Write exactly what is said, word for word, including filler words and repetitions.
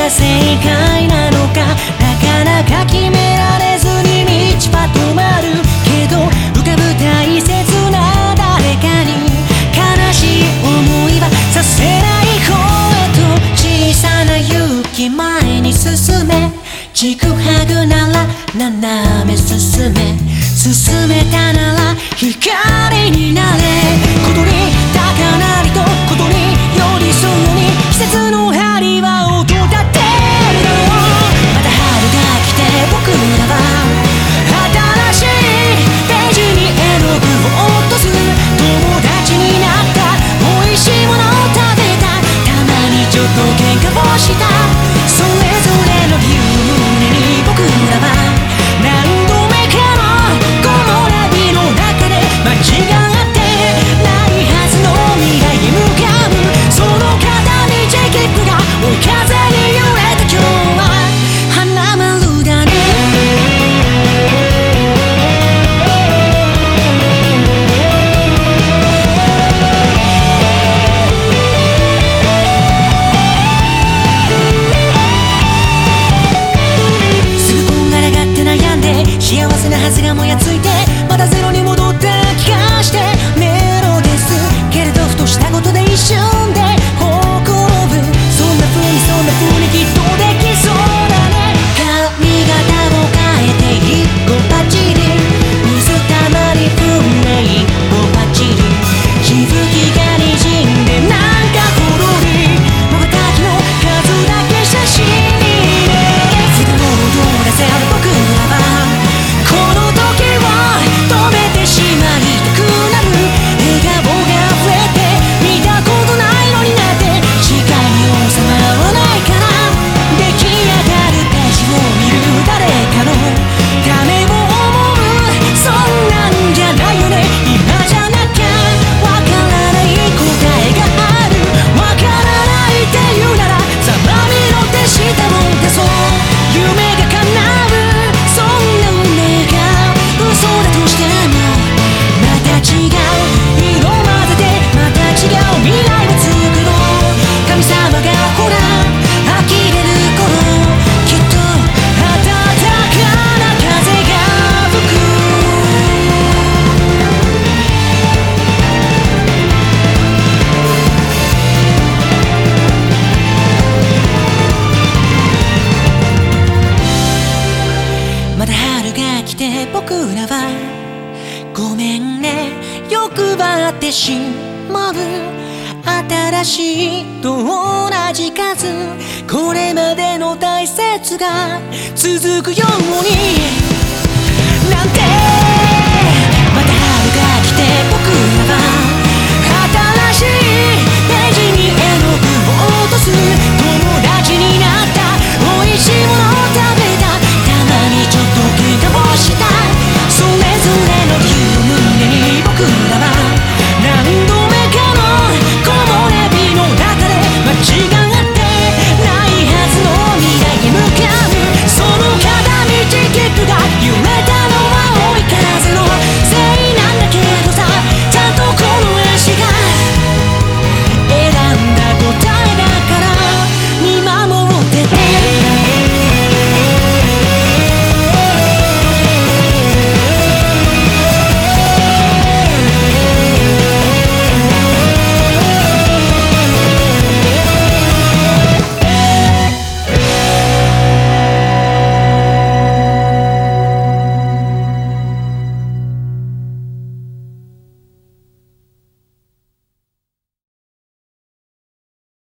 が正解なのかなかなか決められずに道は止まるけど、浮かぶ大切な誰かに悲しい思いはさせない方へと、小さな勇気前に進め、ちぐはぐなら斜め進め、進めたなら光になれ、小鳥高鳴りと小鳥寄り添うに季節の針は音立てるの。また春が来て僕らは新しいページに絵の具を落とす、友達になった、美味しいものを食べた、たまにちょっと喧嘩をした、それぞれの理由胸に僕らは何度目かの木漏れ日の中で間違ってないはずの未来へ向かう、その片道切符が追い風に揺れた今日は花丸だね。すぐこんがらがって悩んで幸せなはずがもやついて、またゼロに戻った気がしてメロですけれど、ふとしたことで一瞬でほこぶ、そんな風にそんな風にきっとできそうだね。髪型を変えて一個パチリ、水たまり踏んで一個パチリ、しぶきがにじんでなんかほろり、瞬きの数だけ写真にね、すぐ戻らせる僕らはこの時を止めてしまいたくなる、笑顔が溢れて見たことないのになって、視界に収まらないから出来上がるページを見る誰かのためを思う、そんなんじゃないよね、今じゃなきゃわからない答えがある、わからないって言うならざまみろってしたもんだぞ、夢が叶うそんな運命が嘘だとしても、また違う色混ぜてまた違う未来を作ろう、神様がほら呆れる頃、きっと暖かな風が吹く。また春が来て僕らはごめんね欲張ってしまう、新しいと同じ数、これまでの大切が続くようになんて